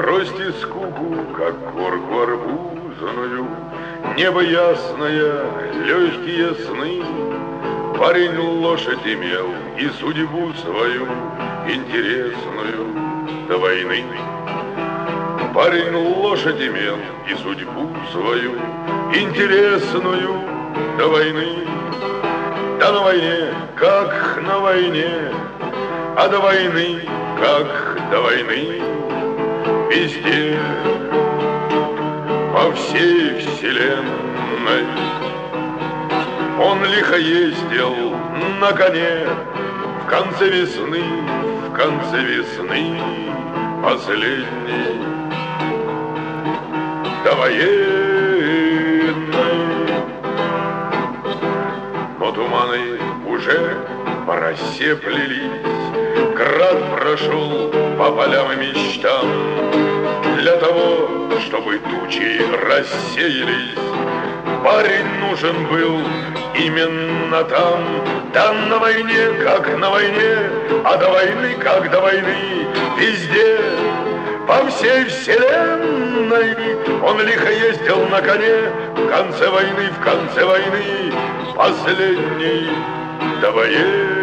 бросьте скуку, как корку арбузную. Небо ясное, легкие сны. Парень лошадь имел и судьбу свою интересную до войны. Парень лошадь имел и судьбу свою интересную до войны. Да на войне, как на войне, а до войны, как до войны. Везде, по всей вселенной он лихо ездил на коне. В конце весны последней довоенной. Но туманы уже по росе плелись, град прошел по полям и мечтам. Для того, чтобы тучи рассеялись, парень нужен был именно там. Да на войне, как на войне, а до войны, как до войны. Везде, по всей вселенной он лихо ездил на коне. В конце войны последней довоенной.